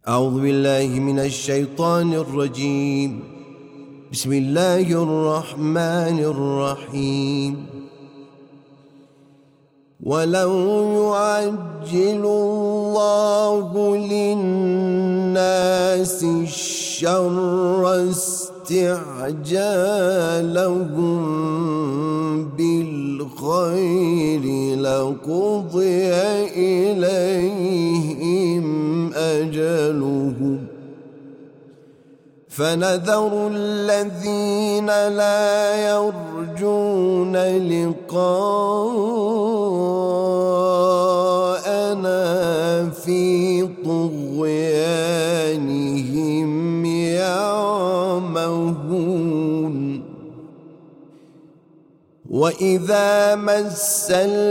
أعوذ بالله من الشيطان الرجيم. بسم الله الرحمن الرحيم. ولو يعجل الله للناس الشر استعجالهم بالخير لقضي إليهم أجلهم فنذر الذين لا يرجون لقاءنا في طغيانهم يعمهون وإذا مس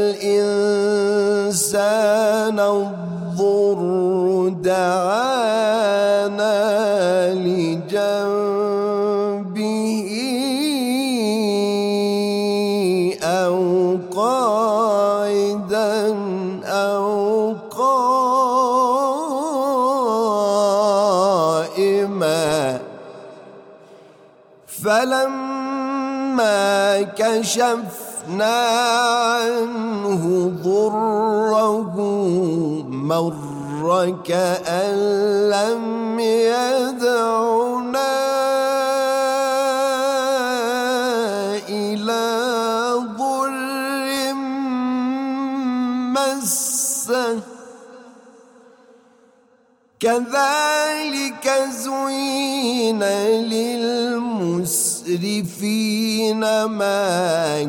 الإنسان الضر دعانا لجنبه أو قاعدا أو قائما فلما كشفنا عنه ضره مر كأن لم يدعنا إلى ضر مسه كذلك زين للمسرفين ما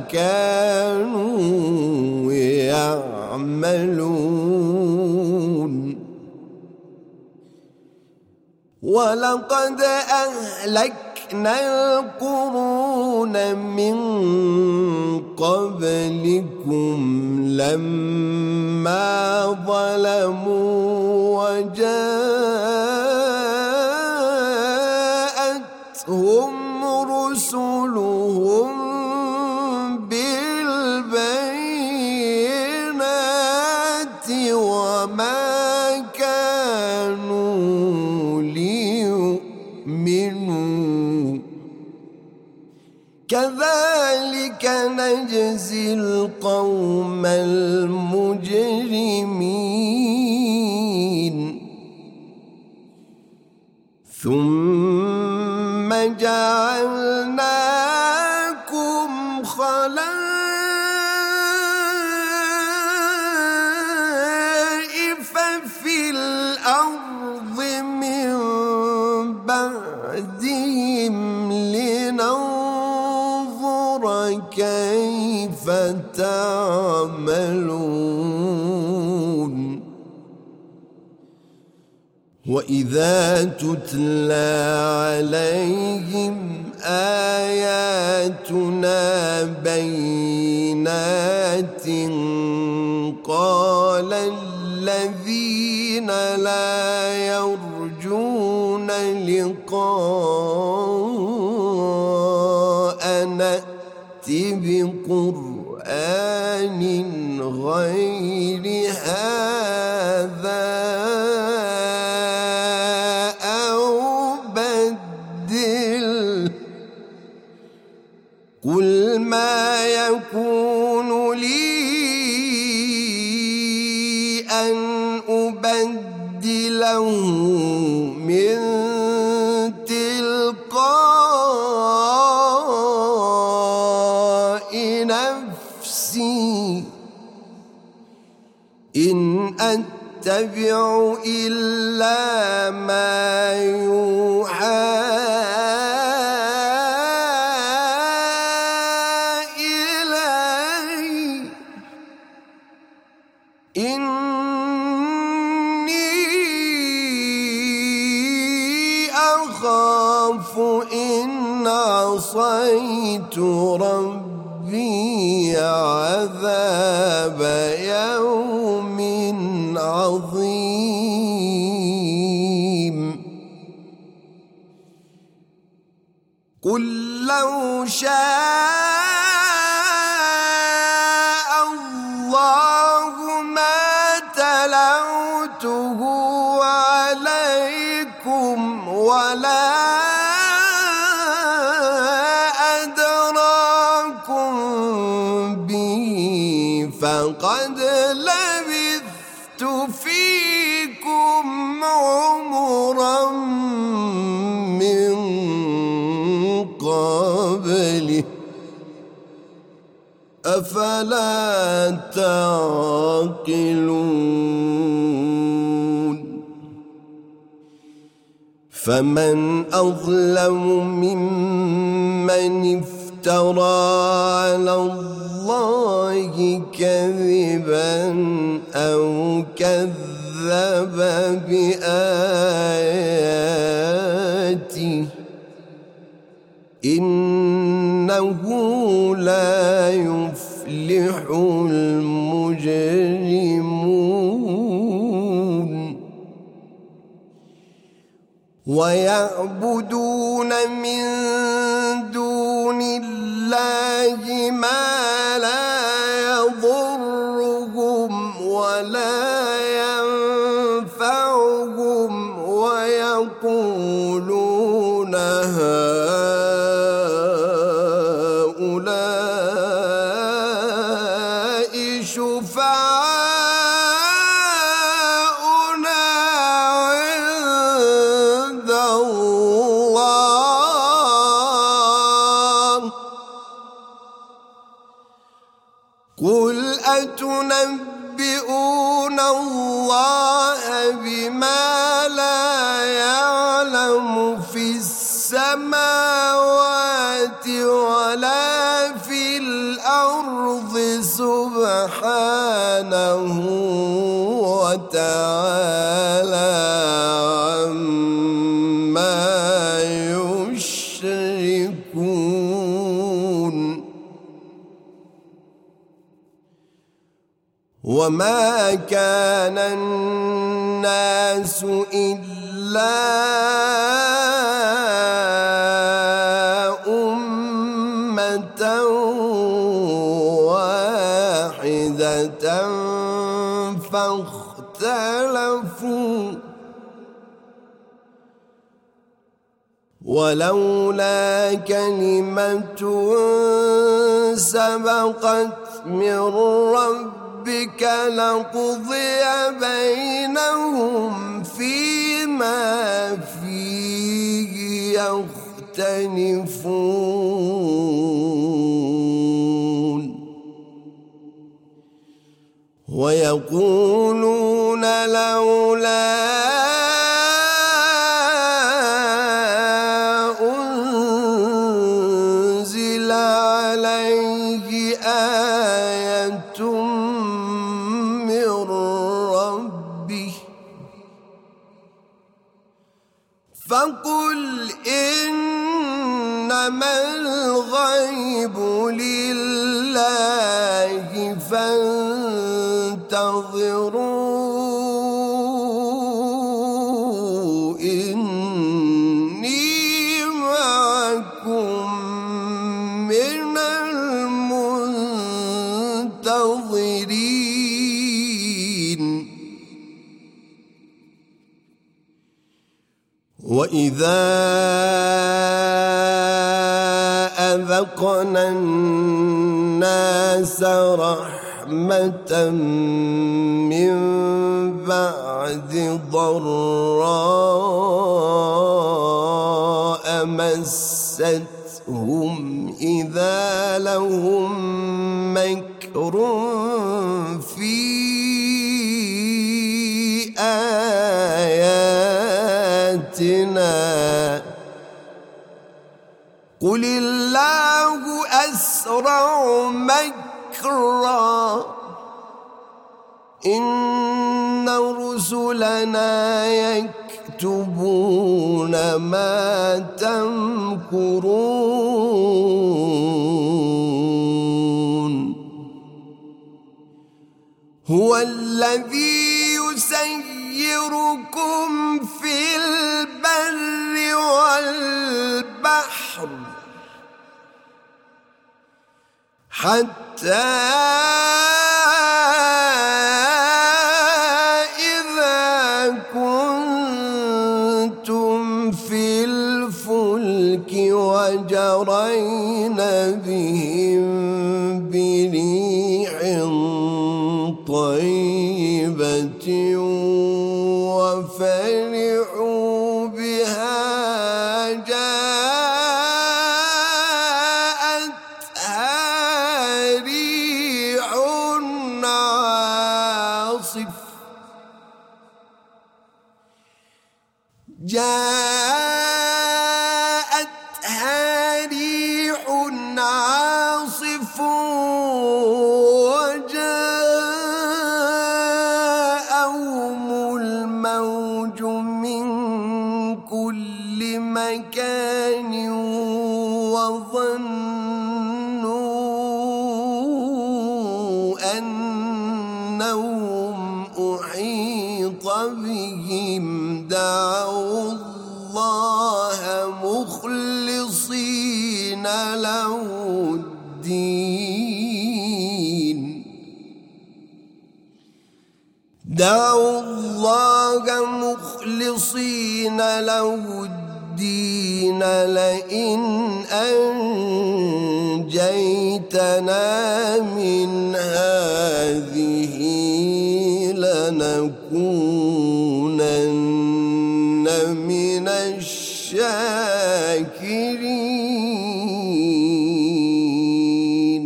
كانوا يعملون ولقد أهلكنا القرون من قبلكم لما ظلموا وجاءتهم رسلهم بالبينات وما كانوا ليؤمنوا كذلك نجزي القوم المجرمين ثم جعلناكم خلائف في الأرض من بعدهم لننظر كيف تعملون وإذا تتلى عليهم آياتنا بينات قال الذين لا يرجون لقاءنا ائت بقرآن غير هذا قل ما يكون لي أن أبدله من تلقاء نفسي إن أتبع إلا ما يوحى أخاف إن عصيت ربي عذاب يوم عظيم قل لو شاء الله ما تلوته عليكم ولا أدراكم به فقد لبثت فيكم عمرا من قبله أفلا تعقلون فمن أظلم ممن افترى على الله كذبا أو كذب بآياته إنه لا يفلح المجرمون ويعبدون من دون الله ما لا يضرهم ولا ينفعهم ويقولون هؤلاء شفعاؤنا عند الله قل أتنبئون الله بما لا يعلم في السماوات ولا في الأرض سبحانه وتعالى عما يشركون وما كان الناس إلا أمة واحدة فاختلفوا ولولا كلمة سبقت من ربك لقضي بينهم فيما فيه يختلفون ويقولون لولا أنزل عليه آية من ربه فقل إنما الغيب لله فانتظروا إني معكم من المنتظرين وإذا أذقنا الناس رحمة من بعد ضراء مستهم إذا لهم مكر في آياتنا قل الله أسرع مكرا إن رسلنا يكتبون ما تمكرون هو الذي يسيركم في البر والبحر حتى إذا كنتم في فرحوا بها جاءتها ريح عاصف وجاءهم الموج من كل مكان وظنوا أنهم أحيط بهم دعوا الله مخلصين له الدين لئن أنجيتنا من هذه لنكونن من الشاكرين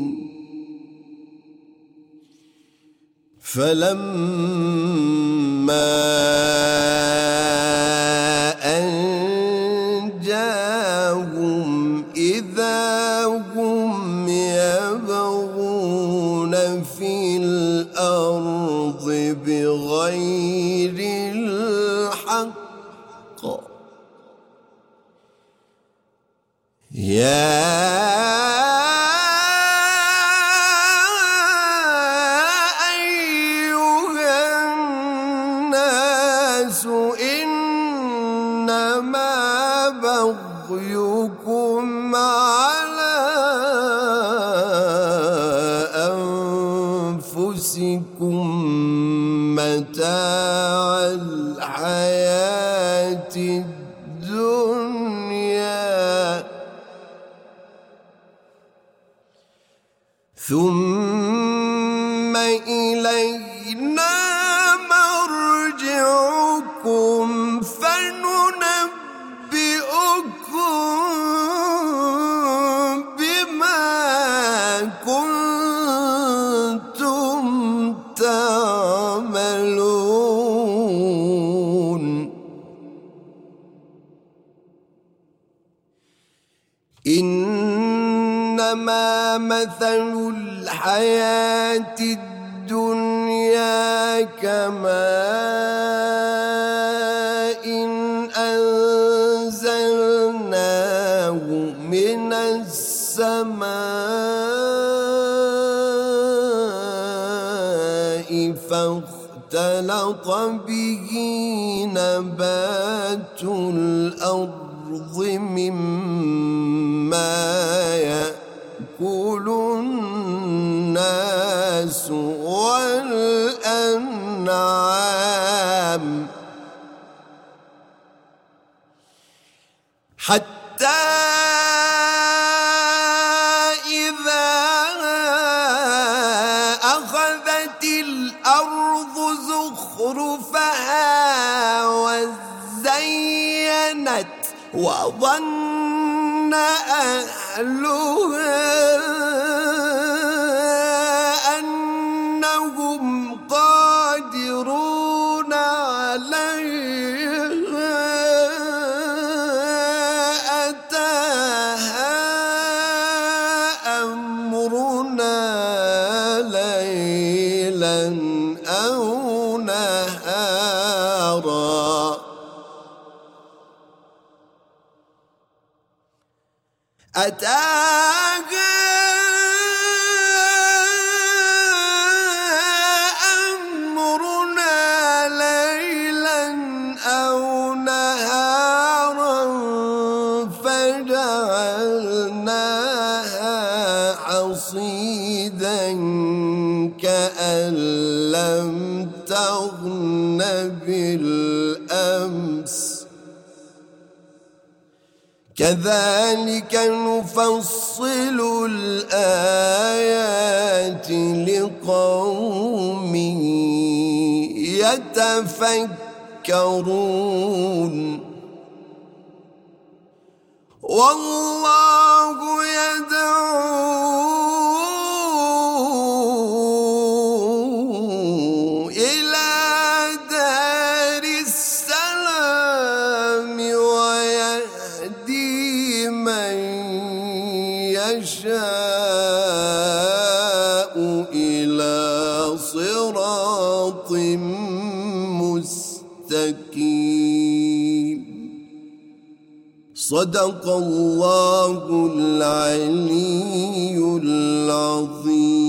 فلما أنجاهم إذا هم يبغون في الأرض بغير الحق إنما بغيكم على أنفسكم متاع الحياة الدنيا ثم إلينا مرجعكم فننبئكم بما كنتم تعملون إنما مثل الحياة الدنيا كماء أنزلناه من السماء فاختلط به نبات الأرض مما يأكل الناس والأنعام حتى إذا أخذت الأرض زخرفها وزينت وظن أهلها أنهم قادرون عليها أتاها أمرنا ليلا أو نهارا أتاها أمرنا ليلا أو نهارا فجعلناها حصيدا كأن لم تغن بالأمس كذلك نفصل الآيات لقوم يتفكرون والله يدعو إلى دار السلام ويهدي من يشاء إلى صراط مستقيم. صدق الله العلي العظيم.